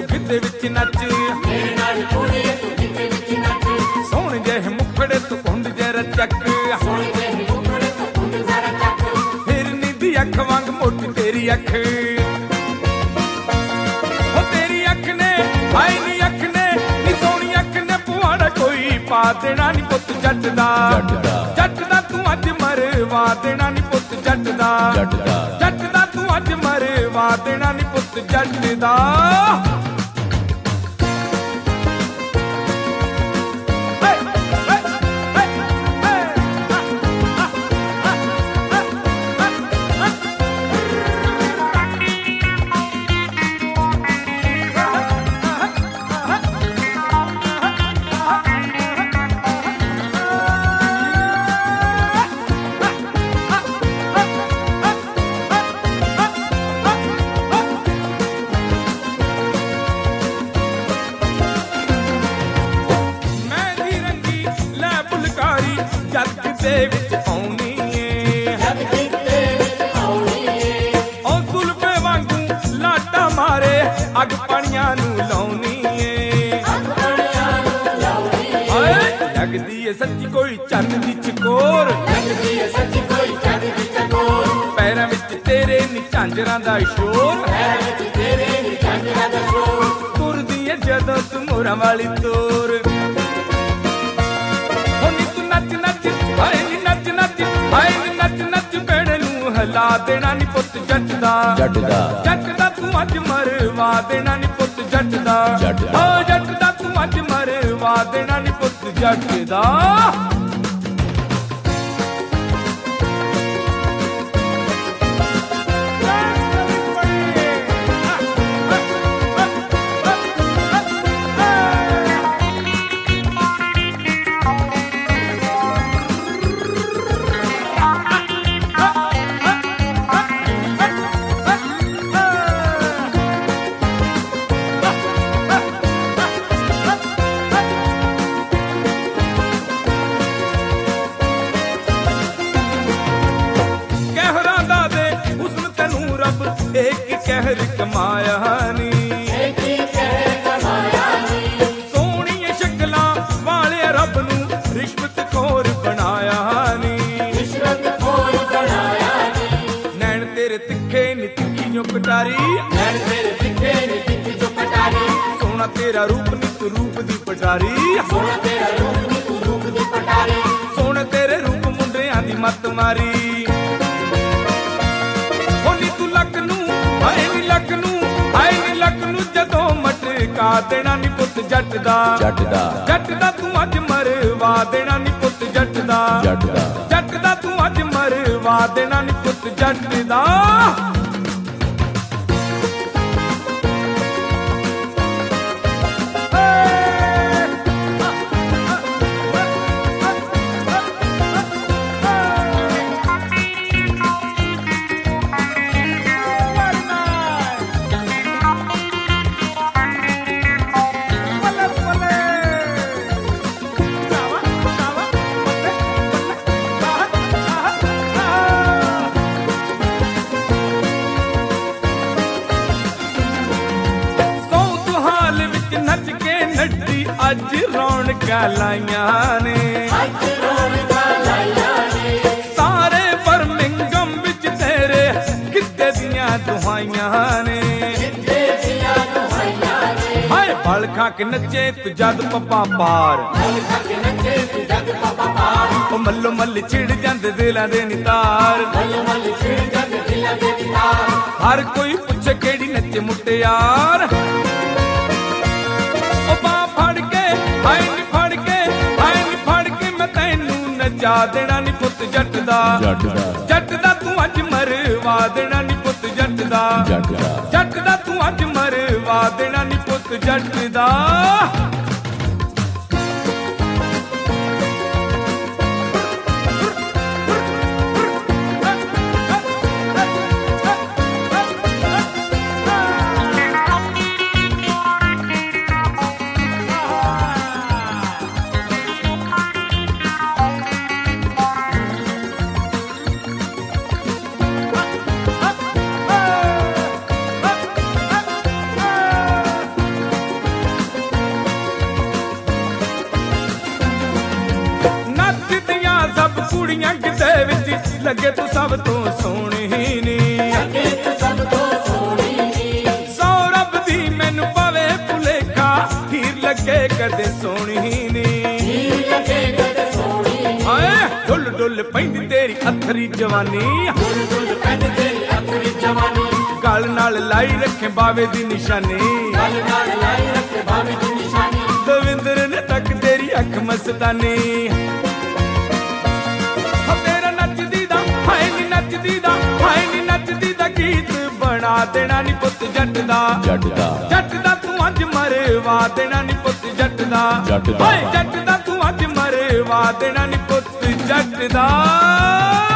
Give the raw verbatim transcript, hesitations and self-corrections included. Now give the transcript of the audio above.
ਤੂੰ ਗਿੱਧੇ ਵਿੱਚ ਨੱਚ, ਮੇਰੇ ਨਾਲ ਕੁੜੀਏ ਤੂੰ ਗਿੱਧੇ ਵਿੱਚ ਨੱਚ, ਸੋਹਣੇ ਜਿਹੇ ਮੁਖੜੇ ਤੂੰ ਕੁੰਡ ਜਰਾ ਚੱਕ, ਸੋਹਣੇ ਜਿਹੇ ਮੁਖੜੇ ਤੂੰ ਕੁੰਡ ਜ਼ਰਾ ਚੱਕ, ਹਿਰਨੀ ਦੀ ਅੱਖ ਵਾਂਗ ਮੋਟੀ ਤੇਰੀ ਅੱਖ, ਉਹ ਤੇਰੀ ਅੱਖ ਨੇ ਹਾਏ ਨੀ ਅੱਖ ਨੇ ਨੀ ਸੋਹਣੀ ਅੱਖ ਨੇ ਪੁਆੜਾ ਕੋਈ ਪਾ ਦੇਣਾ ਨੀ ਪੁੱਤ ਜੱਟ ਦਾ, ਜੱਟ ਦਾ ਤੂੰ ਅੱਜ ਮਰਵਾ ਦੇਣਾ ਨੀ ਪੁੱਤ ਜੱਟ ਦਾ, ਜੱਟ ਦਾ ਤੂੰ ਅੱਜ ਮਰਵਾ ਦੇਣਾ ਨੀ ਪੁੱਤ ਜੱਟ ਦਾ। ਜੱਗ ਦੇ ਵਿੱਚ ਆਉਣੀ ਏ, ਜੱਗ ਦੇ ਵਿੱਚ ਆਉਣੀ ਏ, ਉਹ ਜ਼ੁਲਫੇ ਵਾਂਗੂ ਲਾਟਾ ਮਾਰੇ ਅੱਗ ਪਾਣੀਆਂ ਨੂੰ ਲਾਉਣੀ ਏ, ਅੱਗ ਪਾਣੀਆਂ ਨੂੰ ਲਾਉਣੀ ਏ, ਹਾਏ ਲੱਗਦੀ ਏ ਸੱਚੀ ਕੋਈ ਚੰਨ ਦੀ ਚਕੋਰ, ਲੱਗਦੀ ਏ ਸੱਚੀ ਕੋਈ ਚੰਨ ਦੀ ਚਕੋਰ, ਪੈਰਾਂ ਵਿੱਚ ਤੇਰੇ ਨੀ ਝਾਂਜਰਾਂ ਦਾ ਸ਼ੋਰ, ਪੈਰਾਂ ਵਿੱਚ ਤੇਰੇ ਨੀ ਝਾਂਜਰਾਂ ਦਾ ਸ਼ੋਰ, ਤੁਰਦੀ ਏ ਜਦੋਂ ਤੂੰ ਮੋਰਾਂ ਵਾਲੀ ਤੋਰ, ਹਾਏ ਨੀ ਨੱਚ ਨੱਚ ਹਾਏ ਨੀ ਨੱਚ ਨੱਚ ਭੈਣੇ ਨੂੰ ਹਿਲਾ ਦੇਣਾ ਨੀ ਪੁੱਤ ਜੱਟ ਦਾ, ਜੱਟ ਦਾ ਜੱਟ ਦਾ ਤੂੰ ਅੱਜ ਮਰਵਾ ਦੇਣਾ ਨੀ ਪੁੱਤ ਜੱਟ ਦਾ, ਓ ਜੱਟ ਦਾ ਤੂੰ ਅੱਜ ਮਰਵਾ ਦੇਣਾ ਨੀ ਪੁੱਤ ਜੱਟ ਦਾ। ਇੱਕ ਕਹਿਰ ਕਮਾਇਆ ਨੀ, ਇੱਕ ਕਹਿਰ ਕਮਾਇਆ ਨੀ, ਸੋਹਣੀਆਂ ਸ਼ਕਲਾਂ ਵਾਲੇ ਰੱਬ ਨੂੰ ਰਿਸ਼ਵਤ ਖੋਰ ਬਣਾਇਆ ਨੀ, ਰਿਸ਼ਵਤ ਖੋਰ ਬਣਾਇਆ ਨੀ, ਨੈਣ ਤੇਰੇ ਤਿੱਖੇ ਨੀ ਤਿੱਖੀ ਜੋ ਕਟਾਰੀ, ਨੈਣ ਤੇਰੇ ਤਿੱਖੇ ਨੀ ਤਿੱਖੀ ਜੋ ਕਟਾਰੀ, ਸੋਹਣਾ ਤੇਰਾ ਰੂਪ ਨੀ ਤੂੰ ਰੂਪ ਦੀ ਪਟਾਰੀ, ਸੋਹਣਾ ਤੇਰਾ ਰੂਪ ਨੀ ਤੂੰ ਰੂਪ ਦੀ ਪਟਾਰੀ, ਸੋਹਣੇ ਤੇਰੇ ਰੂਪ ਮੁੰਡਿਆਂ ਦੀ ਮੱਤ ਮਾਰੀ, ਹਾਏ ਨੀ ਲੱਕ ਨੂੰ ਹਾਏ ਨੀ ਲੱਕ ਨੂੰ ਜਦੋਂ ਮਟਕਾ ਦੇਣਾ ਨੀ ਪੁੱਤ ਜੱਟ ਦਾ, ਜੱਟ ਦਾ ਜੱਟ ਦਾ ਤੂੰ ਅੱਜ ਮਰਵਾ ਦੇਣਾ ਨੀ ਪੁੱਤ ਜੱਟ ਦਾ, ਜੱਟ ਦਾ ਜੱਟ ਦਾ ਤੂੰ ਅੱਜ ਮਰਵਾ ਦੇਣਾ ਨੀ ਪੁੱਤ ਜੱਟ ਦਾ। ਨੱਚ ਕੇ ਨੱਡੀ ਅੱਜ ਰੌਣਕਾਂ ਲਾਈਆਂ ਨੇ, ਅੱਜ ਰੌਣਕਾਂ ਲਾਈਆਂ ਨੇ, ਸਾਰੇ ਬਰਮਿੰਗਮ ਵਿੱਚ ਤੇਰੇ ਗਿੱਧੇ ਦੀਆਂ ਦੁਹਾਈਆਂ ਨੇ, ਗਿੱਧੇ ਦੀਆਂ ਦੁਹਾਈਆਂ ਨੇ, ਹਾਏ ਬਲ ਖਾ ਕੇ ਨੱਚੇ ਤੂੰ ਜਦ ਪੱਪਾ ਪਾਰ, ਬਲ ਖਾ ਕੇ ਨੱਚੇ ਤੂੰ ਜਦ ਪੱਪਾ ਪਾਰ, ਉਹ ਮੱਲੋ ਮੱਲ ਛਿੜ ਜਾਂਦੇ ਦਿਲਾਂ ਦੇ ਨਿਤਾਰ, ਮੱਲੋ ਮੱਲ ਛਿੜ ਜਾਂਦੇ ਦਿਲਾਂ ਦੇ ਨਿਤਾਰ, ਹਰ ਕੋਈ ਪੁੱਛੇ ਕਿਹੜੀ ਨੱਚੇ ਮੁਟਿਆਰ, ਹਾਏ ਨੀ ਫੜ ਕੇ ਹਾਏ ਨੀ ਫੜ ਕੇ ਮੈਂ ਤੈਨੂੰ ਨਚਾ ਦੇਣਾ ਨੀ ਪੁੱਤ ਜੱਟ ਦਾ, ਜੱਟ ਦਾ ਜੱਟ ਦਾ ਤੂੰ ਅੱਜ ਮਰਵਾ ਦੇਣਾ ਨੀ ਪੁੱਤ ਜੱਟ ਦਾ, ਜੱਟ ਦਾ ਜੱਟ ਦਾ ਤੂੰ ਅੱਜ ਮਰਵਾ ਦੇਣਾ ਨੀ ਪੁੱਤ ਜੱਟ ਦਾ। ਕੁੜੀਆਂ ਕਿਤੇ ਵਿੱਚ ਲੱਗੇ ਤੂੰ ਸਭ ਤੋਂ ਸੋਹਣੀ ਨੀ ਲੱਗੇ ਤੂੰ ਸਭ ਤੋਂ ਸੋਹਣੀ ਨੀ ਸੌ ਰੱਬ ਦੀ ਮੈਨੂੰ ਪਵੇ ਭੁਲੇਖਾ ਹੀਰ ਲੱਗੇ ਕਦੇ ਸੋਹਣੀ ਨੀ ਹੀਰ ਲੱਗੇ ਕਦੇ ਸੋਹਣੀ ਨੀ ਹਾਏ ਡੁੱਲ ਡੁੱਲ ਪੈਂਦੀ ਤੇਰੀ ਅਥਰੀ ਜਵਾਨੀ ਦੁਲ ਦੁਲ ਪੈਂਦੀ ਤੇਰੀ ਅਥਰੀ ਜਵਾਨੀ ਗਲ ਨਾਲ ਲਾਈ ਰੱਖੇ ਬਾਵੇ ਦੀ ਨਿਸ਼ਾਨੀ ਗਲ ਨਾਲ ਲਾਈ ਰੱਖੇ ਬਾਵੇ ਦੀ ਨਿਸ਼ਾਨੀ ਦਵਿੰਦਰ ਨੇ ਤੱਕ ਤੇਰੀ ਅੱਖ ਮਸਤਾਨੀ ਹੋ ਤੇਰਾ ਨੱਚਦੀ ਦਾ ਹਾਏ ਨੀ ਨੱਚਦੀ ਦਾ ਹਾਏ ਨੀ ਨੱਚਦੀ ਦਾ ਗੀਤ ਬਣਾ ਦੇਣਾ ਨੀ ਪੁੱਤ ਜੱਟ ਦਾ ਜੱਟ ਦਾ ਜੱਟ ਦਾ ਤੂੰ ਅੱਜ ਮਰਵਾ ਦੇਣਾ ਨੀ ਪੁੱਤ ਜੱਟ ਦਾ ਜੱਟ ਦਾ। ਹਾਏ ਜੱਟ ਦਾ ਤੂੰ ਅੱਜ ਮਰਵਾ ਦੇਣਾ ਨੀ ਪੁੱਤ ਜੱਟ ਦਾ